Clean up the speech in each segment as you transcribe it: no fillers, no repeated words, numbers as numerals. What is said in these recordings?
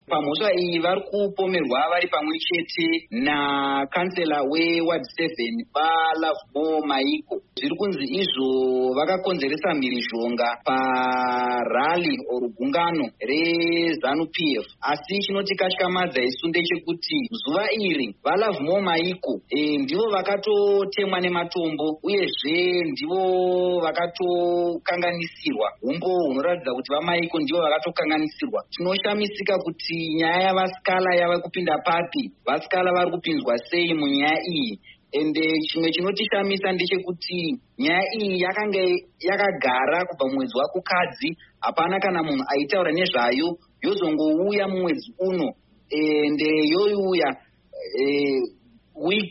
Pamhosva iyi vari kupomerwa vari pamwe chete nakansela weward 7 vaLovemore Maiko. Zviri kunzi izvo vakakonzeresa mhirizhonga parally or gungano reZANU PF. Asi chinotikatyamadza isu ndechekuti zuva iri vaLovemore Maiko ndivo vakatotemwa nematombo, uyezve ndivo vakatokanganisirwa. Umbo hunoratidza kuti vaMaiko ndivo vakatokanganisirwa. Tinoshamisika kuti nyaya yavasikala yava kupinda papi, vasikala vari kupinzwa sei munyaya iyi. Ende chimwe chinotishamisa ndechekuti nyaya iyi yakanga yakagara kubva mumwedzi waKukadzi, hapana kana munhu aitaura nezvayo. Yozongouya mumwedzi uno, ende yoiuya week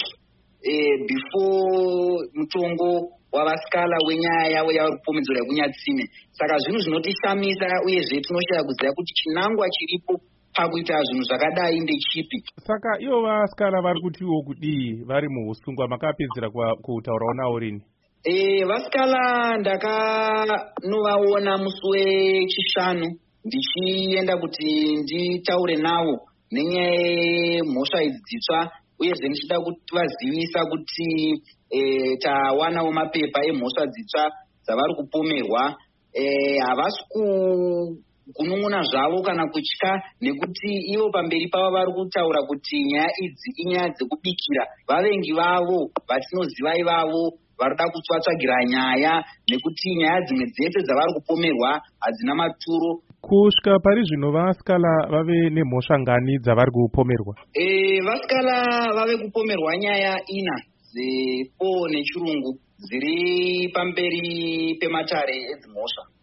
before mutongo wavasikala wenyaya yavo yavari kupomedzera kunyatsime. Saka zvinhu zvinotishamisa, uyezve tinoshaya kuziva kuti chinangwa chiripo pakuita zvinhu zvakadai ndechipi. Saka ivo vasikala vari kutiwo kudii vari muusungwa, makapedzera kutaurawo navo rini? Vasikala ndakanovaona musi weChishanu ndichienda kuti nditaure navo nenyaya yemhosva idzi dzitsva, uyezve ndichida kuvazivisa kuti tawanawo mapepa emhosva dzitsva dzavari kupomerwa. Havasi kunun'una zvavo kana kutya, nekuti ivo pamberi pavo vari kutaura kuti nyaya idzi inyaya dzekubikira vavengi vavo vatinoziva ivavo varida kutsvatsvagira nyaya, nekuti nyaya dzimwe dzese dzavari kupomerwa hadzina maturo. Kusvika pari zvino vasikala vave nemhosva ngani dzavari kupomerwa? Vasikala vave kupomerwa nyaya 4 nechirungu dziri pamberi pematare edzimhosva.